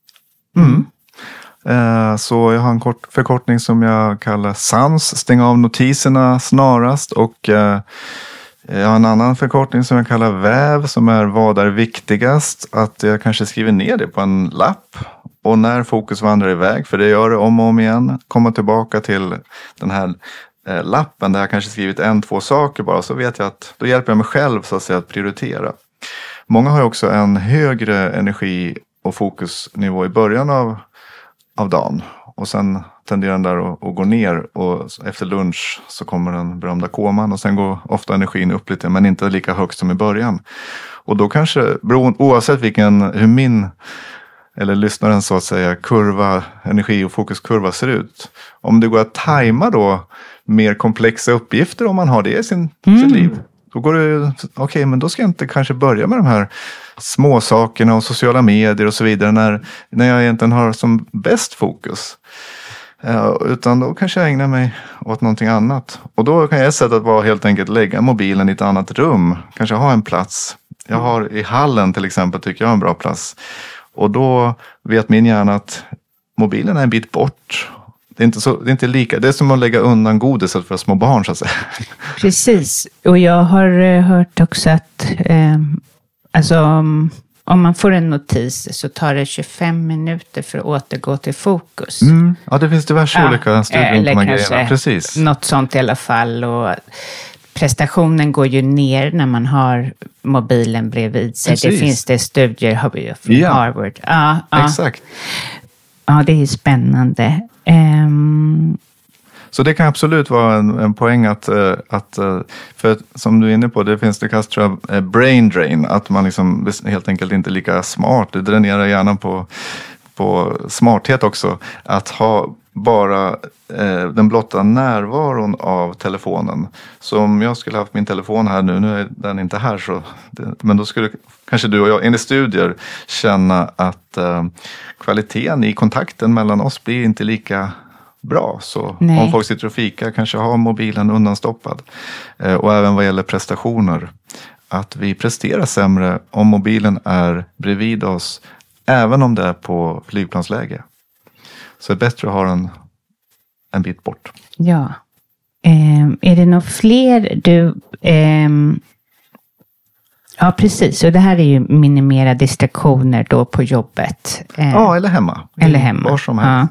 Så jag har en kort förkortning som jag kallar SANS, stäng av notiserna snarast, och jag har en annan förkortning som jag kallar VÄV, som är vad är viktigast, att jag kanske skriver ner det på en lapp, och när fokus vandrar iväg, för det gör det om och om igen, komma tillbaka till den här lappen där jag kanske skrivit 1-2 saker bara, så vet jag att då hjälper jag mig själv så att säga att prioritera. Många har ju också en högre energi och fokusnivå i början av dagen. Och sen tenderar den där att gå ner, och efter lunch så kommer den berömda koman, och sen går ofta energin upp lite, men inte lika högt som i början. Och då kanske, oavsett hur min eller lyssnaren så att säga energi- och fokuskurva ser ut. Om det går att tajma då mer komplexa uppgifter, om man har det i sitt liv. Då går det, men då ska jag inte kanske börja med de här små sakerna och sociala medier och så vidare när jag egentligen har som bäst fokus. Utan då kanske jag ägnar mig åt någonting annat. Och då kan jag ett sätt att vara helt enkelt lägga mobilen i ett annat rum. Kanske ha en plats. Jag har i hallen till exempel, tycker jag är en bra plats. Och då vet min hjärna att mobilen är en bit bort. Det är inte lika. Det är som att lägga undan godiset för små barn, så att säga. Precis. Och jag har hört också att om man får en notis så tar det 25 minuter för att återgå till fokus. Ja, det finns diverse olika studier på de här grejerna. Precis. Något sånt i alla fall. Och prestationen går ju ner när man har mobilen bredvid sig. Precis. Det finns det studier från Harvard. Ja, exakt. Ja, det är spännande. Så det kan absolut vara en poäng att för som du är inne på, det finns det kallas brain drain, att man liksom helt enkelt inte är lika smart. Det dränerar hjärnan på smarthet också, att ha bara den blotta närvaron av telefonen. Så om jag skulle haft min telefon här nu är den inte här, men då skulle kanske du och jag enligt studier känna att kvaliteten i kontakten mellan oss blir inte lika bra. Så om folk sitter och fikar, kanske har mobilen undanstoppad. Och även vad gäller prestationer, att vi presterar sämre om mobilen är bredvid oss, även om det är på flygplansläge. Så det är bättre att ha den en bit bort. Ja. Är det något fler du... Ja, precis. Och det här är ju minimera distraktioner då på jobbet. Ja, eller hemma. Eller hemma. Var som helst.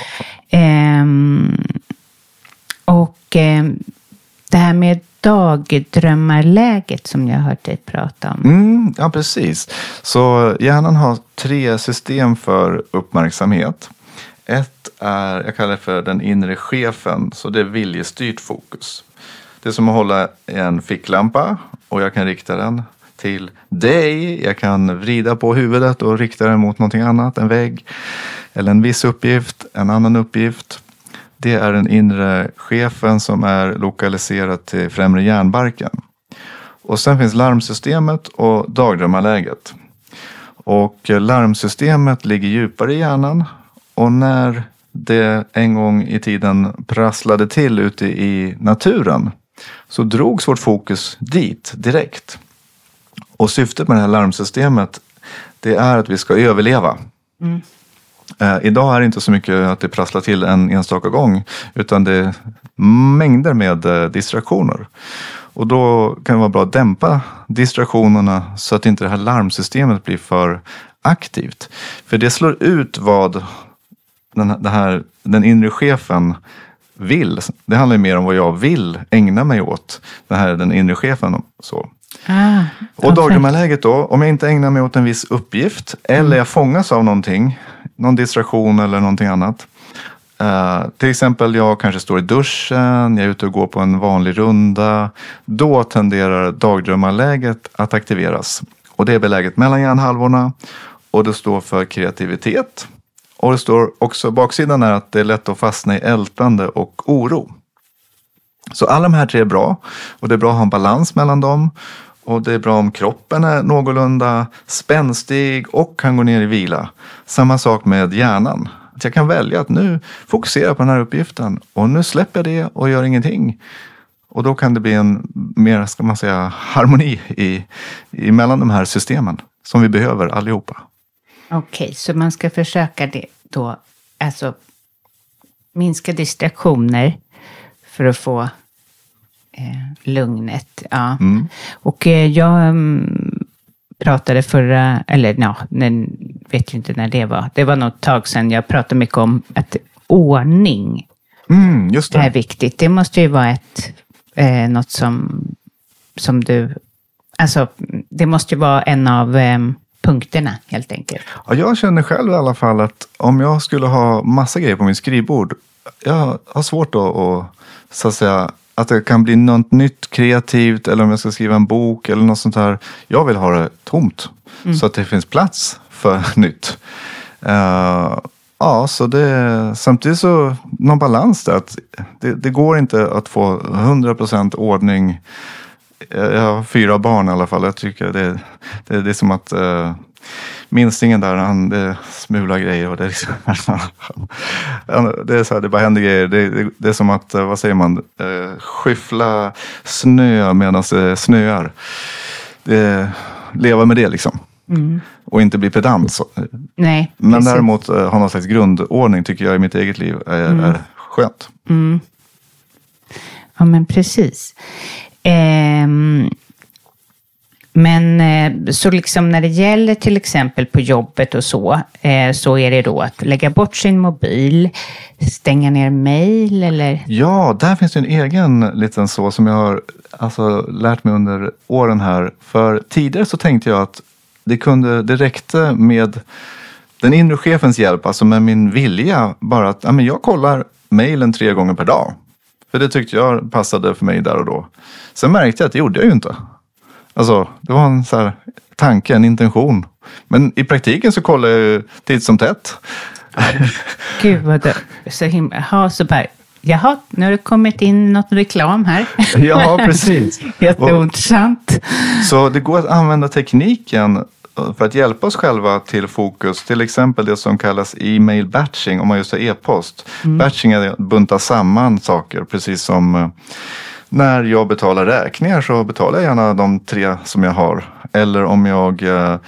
Det här med dagdrömmarläget som jag har hört dig prata om. Ja, precis. Så hjärnan har 3 system för uppmärksamhet. Ett är, jag kallar det för den inre chefen, så det är viljestyrt fokus. Det är som att hålla en ficklampa och jag kan rikta den till dig. Jag kan vrida på huvudet och rikta den mot någonting annat, en vägg eller en viss uppgift, en annan uppgift. Det är den inre chefen som är lokaliserad till främre hjärnbarken. Och sen finns larmsystemet och dagdrömmarläget. Och larmsystemet ligger djupare i hjärnan, och när det en gång i tiden prasslade till ute i naturen så drogs vårt fokus dit direkt. Och syftet med det här larmsystemet, det är att vi ska överleva. Idag är det inte så mycket att det prasslar till en enstaka gång, utan det är mängder med distraktioner. Och då kan det vara bra att dämpa distraktionerna så att inte det här larmsystemet blir för aktivt. För det slår ut vad den inre chefen vill. Det handlar mer om vad jag vill ägna mig åt. Den inre chefen. Så. Och dagdrömmarläget då, om jag inte ägnar mig åt en viss uppgift eller jag fångas av någonting, någon distraktion eller någonting annat, Till exempel jag kanske står i duschen, jag är ute och går på en vanlig runda. Då tenderar dagdrömmarläget att aktiveras. Och det är beläget mellan hjärnhalvorna och det står för kreativitet. Och det står också, baksidan är att det är lätt att fastna i ältande och oro. Så alla de här 3 är bra och det är bra att ha en balans mellan dem. Och det är bra om kroppen är någorlunda spänstig och kan gå ner i vila. Samma sak med hjärnan. Att jag kan välja att nu fokusera på den här uppgiften och nu släpper jag det och gör ingenting. Och då kan det bli en mer, ska man säga, harmoni mellan de här systemen som vi behöver allihopa. Okej, så man ska försöka det då, alltså minska distraktioner för att få lugnet. Ja. Och jag pratade vet ju inte när det var. Det var något tag sedan jag pratade mycket om att ordning just det. Är viktigt. Det måste ju vara något som du, alltså det måste ju vara en av punkterna helt enkelt. Ja, jag känner själv i alla fall att om jag skulle ha massa grejer på min skrivbord, jag har svårt att så att säga, att det kan bli något nytt kreativt eller om jag ska skriva en bok eller något sånt här. Jag vill ha det tomt så att det finns plats för nytt. Ja, så det samtidigt så någon balans där. Att det går inte att få 100% ordning. Jag har 4 barn i alla fall. Jag tycker det är som att minstingen där, det smular grejer och det är liksom, det är så här, det bara händer grejer. Det är som att, vad säger man, skyffla snö medan det snöar. Leva med det liksom. Och inte bli pedant. Så. Nej, men precis. däremot ha någon slags grundordning tycker jag i mitt eget liv är skönt. Ja, men precis. Men så liksom när det gäller till exempel på jobbet och så är det då att lägga bort sin mobil, stänga ner mejl eller? Ja, där finns det en egen liten så som jag har lärt mig under åren här. För tidigare så tänkte jag att det räckte med den inre chefens hjälp, alltså med min vilja, bara att jag kollar mejlen 3 gånger per dag. För det tyckte jag passade för mig där och då. Sen märkte jag att det gjorde jag ju inte. Alltså, det var en så här tanke, en intention. Men i praktiken så kollar jag ju titt som tätt. Gud vad det så himla. Så bara, jaha, nu har det kommit in något reklam här. Ja, precis. Jätteintressant. Så det går att använda tekniken för att hjälpa oss själva till fokus. Till exempel det som kallas e-mail batching, om man just har e-post. Batching är att bunta samman saker, precis som när jag betalar räkningar så betalar jag gärna de 3 som jag har. Eller om jag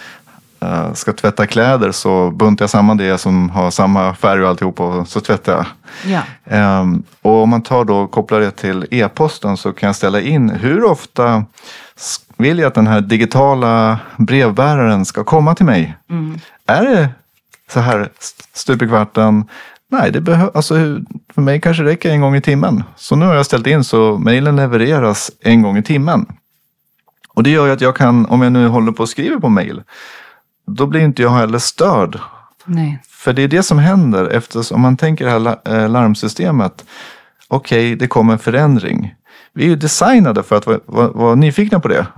ska tvätta kläder så buntar jag samman det som har samma färg och alltihop och så tvättar jag. Ja. Och om man kopplar det till e-posten så kan jag ställa in hur ofta vill jag att den här digitala brevbäraren ska komma till mig. Är det så här stup i kvarten? Nej, för mig kanske det räcker 1 gång i timmen. Så nu har jag ställt in så mejlen levereras 1 gång i timmen. Och det gör ju att jag kan, om jag nu håller på och skriver på mejl, då blir inte jag heller störd. Nej. För det är det som händer eftersom om man tänker det här larmsystemet. Okej, det kommer en förändring. Vi är ju designade för att vara nyfikna på det.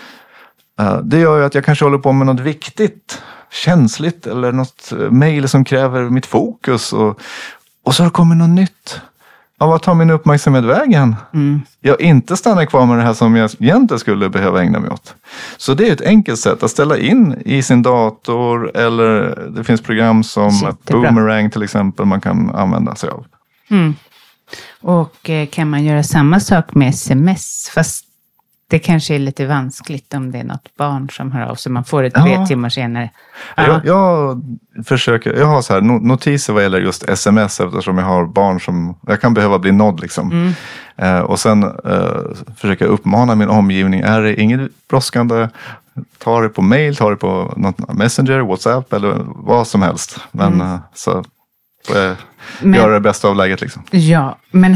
Det gör ju att jag kanske håller på med något viktigt, känsligt eller något mejl som kräver mitt fokus. Och så kommer något nytt. Ja, vad tar min uppmärksamhet vägen? Jag inte stannar kvar med det här som jag egentligen skulle behöva ägna mig åt. Så det är ett enkelt sätt att ställa in i sin dator. Eller det finns program som Boomerang till exempel man kan använda sig av. Och kan man göra samma sak med sms? Fast det kanske är lite vanskligt om det är något barn som hör av sig. Man får det 3 timmar senare. Jag har så här notiser vad gäller just sms eftersom jag har barn som jag kan behöva bli nådd liksom. Och sen försöka uppmana min omgivning. Är det inget brådskande? Ta det på mail, ta det på något Messenger, WhatsApp eller vad som helst. Men så göra det bästa av läget liksom. Ja, men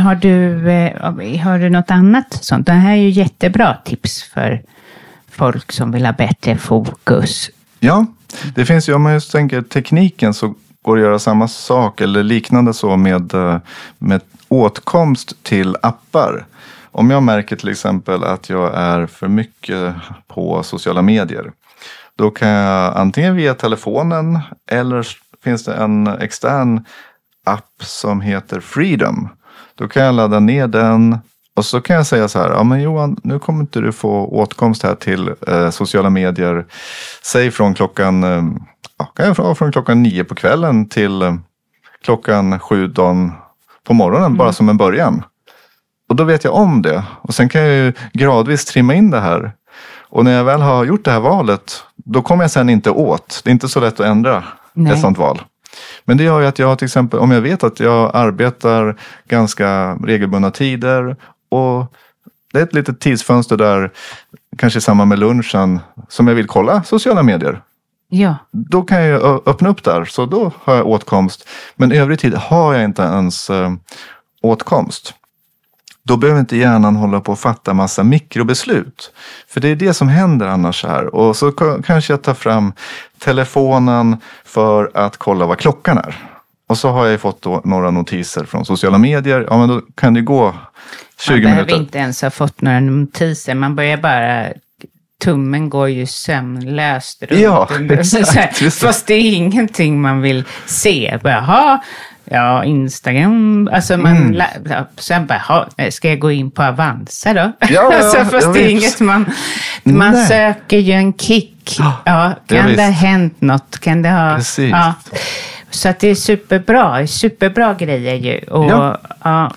har du något annat sånt? Det här är ju jättebra tips för folk som vill ha bättre fokus. Ja, det finns ju, om man just tänker tekniken så går att göra samma sak eller liknande så med åtkomst till appar. Om jag märker till exempel att jag är för mycket på sociala medier, då kan jag antingen via telefonen eller finns det en extern app som heter Freedom. Då kan jag ladda ner den och så kan jag säga så här, ja men Johan, nu kommer inte du få åtkomst här till sociala medier. Säg från klockan, från klockan 9 på kvällen till klockan 7 dagen på morgonen, bara som en början. Och då vet jag om det. Och sen kan jag ju gradvis trimma in det här. Och när jag väl har gjort det här valet, då kommer jag sen inte åt. Det är inte så lätt att ändra ett sånt val. Men det gör ju att jag till exempel, om jag vet att jag arbetar ganska regelbundna tider och det är ett litet tidsfönster där, kanske i samband med lunchen, som jag vill kolla sociala medier. Ja. Då kan jag öppna upp där, så då har jag åtkomst. Men i övrig tid har jag inte ens åtkomst. Då behöver inte hjärnan hålla på att fatta massa mikrobeslut. För det är det som händer annars här. Och så kanske jag tar fram telefonen för att kolla vad klockan är. Och så har jag fått då några notiser från sociala medier. Ja, men då kan det gå 20 minuter. Man behöver inte ens ha fått några notiser. Man börjar bara... Tummen går ju sömnlöst runt. Ja, exakt. Fast det är ingenting man vill se. Jaha, ja, Instagram. Alltså man sen bara, ska jag gå in på Avanza då? Ja, alltså, fast det är inget man söker ju en kick. Ja, kan det ha hänt något? Kan det ha... Precis. Ja. Så att det är superbra grejer ju. Och, ja.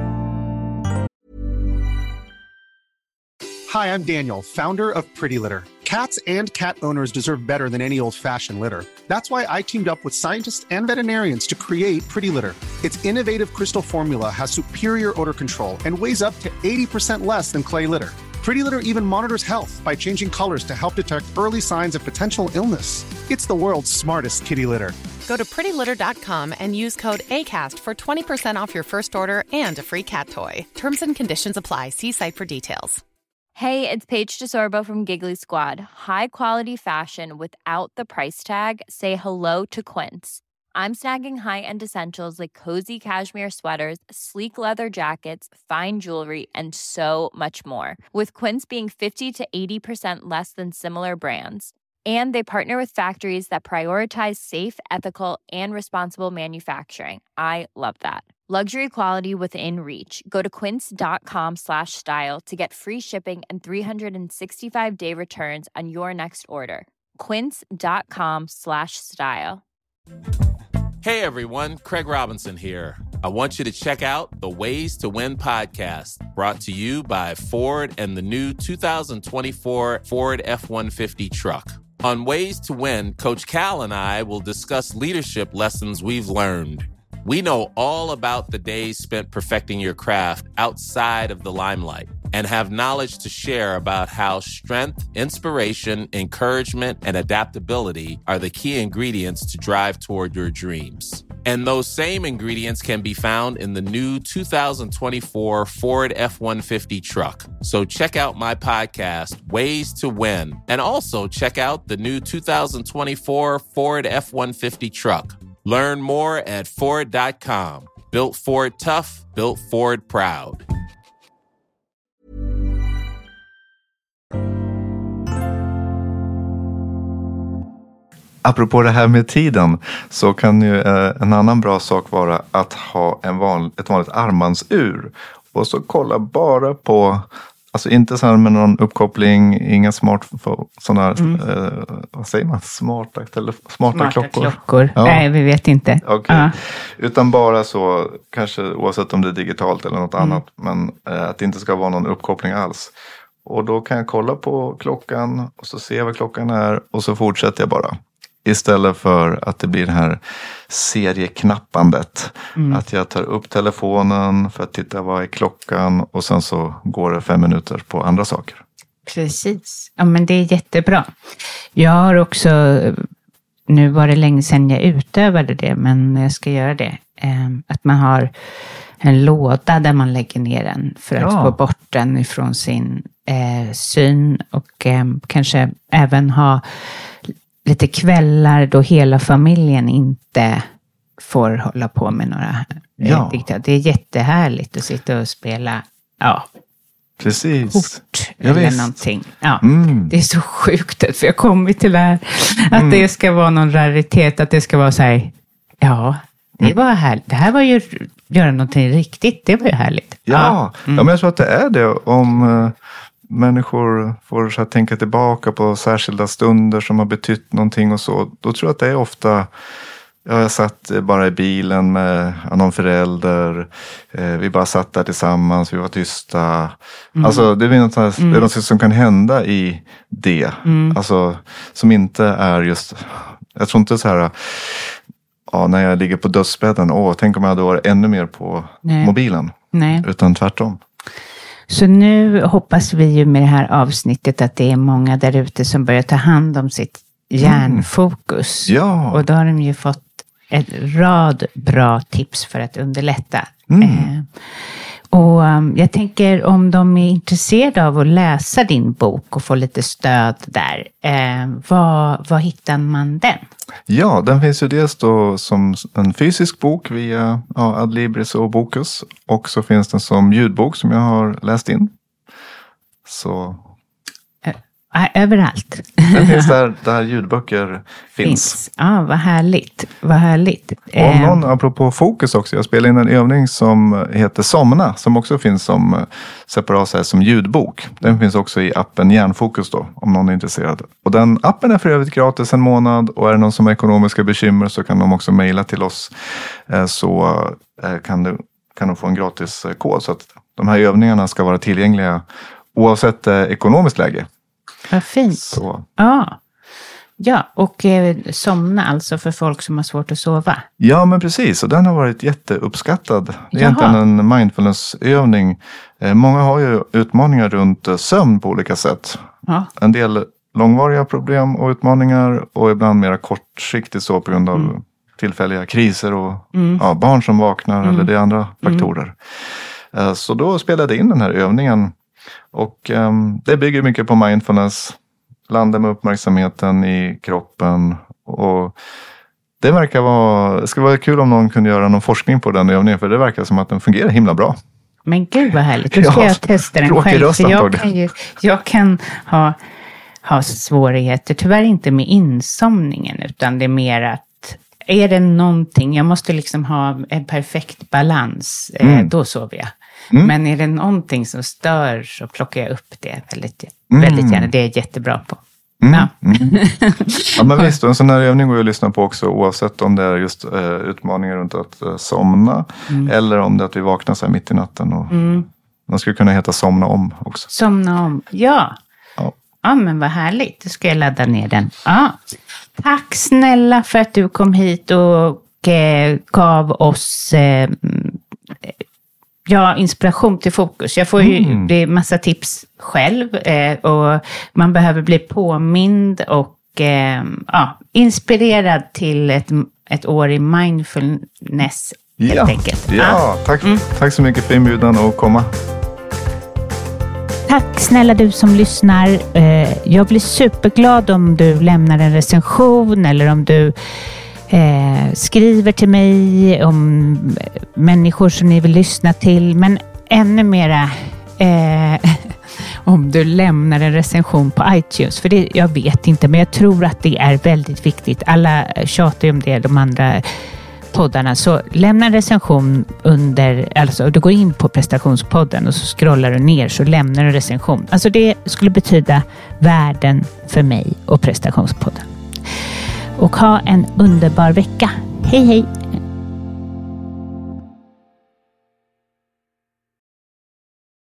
Hi, I'm Daniel, founder of Pretty Litter. Cats and cat owners deserve better than any old-fashioned litter. That's why I teamed up with scientists and veterinarians to create Pretty Litter. Its innovative crystal formula has superior odor control and weighs up to 80% less than clay litter. Pretty Litter even monitors health by changing colors to help detect early signs of potential illness. It's the world's smartest kitty litter. Go to prettylitter.com and use code ACAST for 20% off your first order and a free cat toy. Terms and conditions apply. See site for details. Hey, it's Paige DeSorbo from Giggly Squad. High quality fashion without the price tag. Say hello to Quince. I'm snagging high-end essentials like cozy cashmere sweaters, sleek leather jackets, fine jewelry, and so much more. With Quince being 50 to 80% less than similar brands. And they partner with factories that prioritize safe, ethical, and responsible manufacturing. I love that. Luxury quality within reach. Go to quince.com/style to get free shipping and 365-day returns on your next order. Quince.com/style. Hey everyone, Craig Robinson here. I want you to check out the Ways to Win podcast, brought to you by Ford and the new 2024 Ford F-150 truck. On Ways to Win, Coach Cal and I will discuss leadership lessons we've learned. We know all about the days spent perfecting your craft outside of the limelight and have knowledge to share about how strength, inspiration, encouragement, and adaptability are the key ingredients to drive toward your dreams. And those same ingredients can be found in the new 2024 Ford F-150 truck. So check out my podcast, Ways to Win, and also check out the new 2024 Ford F-150 truck. Learn more at Ford.com. Built Ford tough, built Ford proud. Apropå det här med tiden, så kan ju en annan bra sak vara att ha ett vanligt armbandsur. Och så kolla bara på, alltså inte så här med någon uppkoppling, inga vad säger man? Smarta klockor. Ja. Nej, vi vet inte. Okay. Utan bara så, kanske oavsett om det är digitalt eller något annat, men att det inte ska vara någon uppkoppling alls. Och då kan jag kolla på klockan och så ser jag vad klockan är och så fortsätter jag bara. Istället för att det blir det här serieknappandet. Att jag tar upp telefonen för att titta vad är klockan och sen så går det 5 minuter på andra saker. Precis. Ja, men det är jättebra. Jag har också, nu var det länge sedan jag utövade det, men jag ska göra det. Att man har en låda där man lägger ner den för att få bort den ifrån sin syn och kanske även ha lite kvällar då hela familjen inte får hålla på med några dikter. Det är jättehärligt att sitta och spela precis. Kort eller någonting. Ja, det är så sjukt för jag kommer till det här att det ska vara någon raritet, att det ska vara så här, det var härligt. Det här var ju göra någonting riktigt, det var ju härligt. Ja, men jag tror att det är det om människor får så här tänka tillbaka på särskilda stunder som har betytt någonting och så. Då tror jag att det är ofta, jag satt bara i bilen med någon förälder. Vi bara satt där tillsammans, vi var tysta. Alltså det är något som kan hända i det. Alltså som inte är just, jag tror inte så här, när jag ligger på dödsbädden, tänk om jag hade varit ännu mer på mobilen. Nej. Utan tvärtom. Så nu hoppas vi ju med det här avsnittet att det är många där ute som börjar ta hand om sitt hjärnfokus. Ja. Och då har de ju fått en rad bra tips för att underlätta. Och jag tänker om de är intresserade av att läsa din bok och få lite stöd där, var hittar man den? Ja, den finns ju dels då som en fysisk bok via Adlibris och Bokus. Och så finns den som ljudbok som jag har läst in. Så... överallt. Den finns där ljudböcker finns. Ja, vad härligt. Vad härligt. Och någon, apropå fokus också, jag spelar in en övning som heter Somna, som också finns som separat som ljudbok. Den finns också i appen Hjärnfokus då, om någon är intresserad. Och den appen är för övrigt gratis en månad, och är det någon som har ekonomiska bekymmer så kan de också mejla till oss, så kan de få en gratis kod. Så att de här övningarna ska vara tillgängliga oavsett ekonomiskt läge. Vad fint. Så. Ja, och somna alltså för folk som har svårt att sova. Ja, men precis. Och den har varit jätteuppskattad. Det är egentligen en mindfulnessövning. Många har ju utmaningar runt sömn på olika sätt. Ja. En del långvariga problem och utmaningar, och ibland mera kortsiktigt så på grund av tillfälliga kriser och barn som vaknar eller det är andra faktorer. Så då spelade jag in den här övningen. Och det bygger mycket på mindfulness. Landa med uppmärksamheten i kroppen. Och det ska vara kul om någon kunde göra någon forskning på den övningen. För det verkar som att den fungerar himla bra. Men gud vad härligt. Då ska jag testa den själv. För jag kan ha svårigheter. Tyvärr inte med insomningen. Utan det är mer att är det någonting. Jag måste liksom ha en perfekt balans. Då sover jag. Men är det någonting som stör så plockar jag upp det väldigt gärna. Det är jag jättebra på. Ja, men visst, en sån här övning går ju att lyssna på också, oavsett om det är just utmaningar runt att somna eller om det är att vi vaknar så här mitt i natten. Och man skulle kunna heta Somna om också. Somna om, ja, men vad härligt. Då ska jag ladda ner den. Tack snälla för att du kom hit och gav oss inspiration till fokus. Jag får ju det är massa tips själv, och man behöver bli påmind och inspirerad till ett år i mindfulness helt enkelt. Ja, tack så mycket för inbjudan att komma. Tack snälla du som lyssnar. Jag blir superglad om du lämnar en recension eller om du skriver till mig om människor som ni vill lyssna till, men ännu mera om du lämnar en recension på iTunes, för det, jag vet inte, men jag tror att det är väldigt viktigt. Alla tjatar ju om det, de andra poddarna, så lämna en recension alltså du går in på prestationspodden och så scrollar du ner, så lämnar du en recension. Alltså det skulle betyda världen för mig och prestationspodden. Och ha en underbar vecka. Hej hej!